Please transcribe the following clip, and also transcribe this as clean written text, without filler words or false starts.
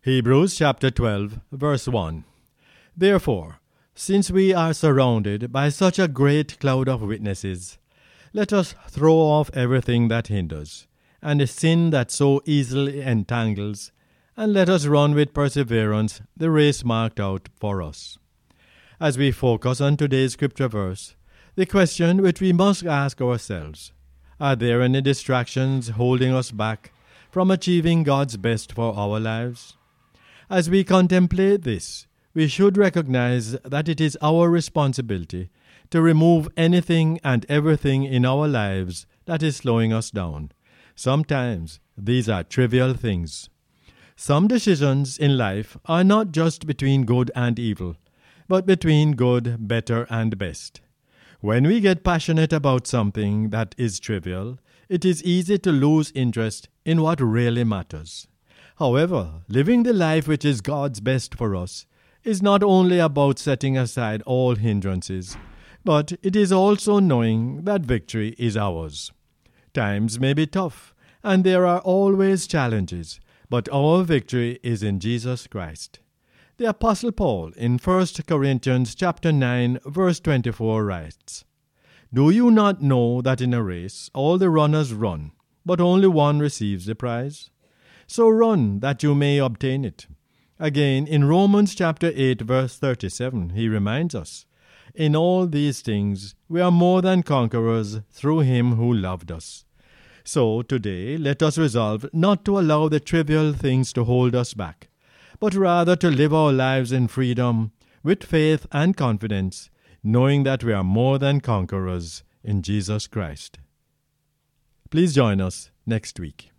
Hebrews chapter 12, verse 1. Therefore, since we are surrounded by such a great cloud of witnesses, let us throw off everything that hinders, and the sin that so easily entangles, and let us run with perseverance the race marked out for us. As we focus on today's scripture verse, the question which we must ask ourselves: are there any distractions holding us back from achieving God's best for our lives? As we contemplate this, we should recognize that it is our responsibility to remove anything and everything in our lives that is slowing us down. Sometimes these are trivial things. Some decisions in life are not just between good and evil, but between good, better, and best. When we get passionate about something that is trivial, it is easy to lose interest in what really matters. However, living the life which is God's best for us is not only about setting aside all hindrances, but it is also knowing that victory is ours. Times may be tough, and there are always challenges, but our victory is in Jesus Christ. The Apostle Paul in 1 Corinthians chapter 9, verse 24 writes, "Do you not know that in a race all the runners run, but only one receives the prize? So run that you may obtain it." Again, in Romans chapter 8, verse 37, he reminds us, "In all these things we are more than conquerors through him who loved us." So today, let us resolve not to allow the trivial things to hold us back, but rather to live our lives in freedom, with faith and confidence, knowing that we are more than conquerors in Jesus Christ. Please join us next week.